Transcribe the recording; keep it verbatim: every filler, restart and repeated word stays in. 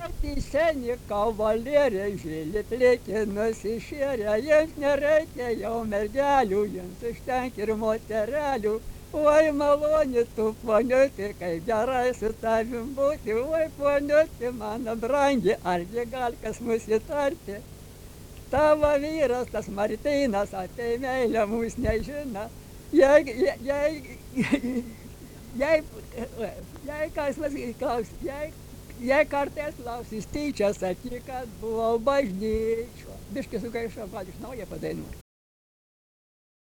arti seni kavalieriai, žili pliki nusišėrę, jiems nereikia jau mergelių, jiems užtenka ir moterelių. Oi, maloni tu, poniutė, kaip gerai su tavim būti, oi, poniutė, mano brangi, argi gal kas nusitarti? Tavo vyras, tas Martynas, apie meilę mūs nežino. Jei, jei, jei, jei kas vas klaus, jei, jei kartais klausis tyčia, sakyk, kad buvau bažnyčio. Biškį sugaišau, gal iš naujo padainuoti.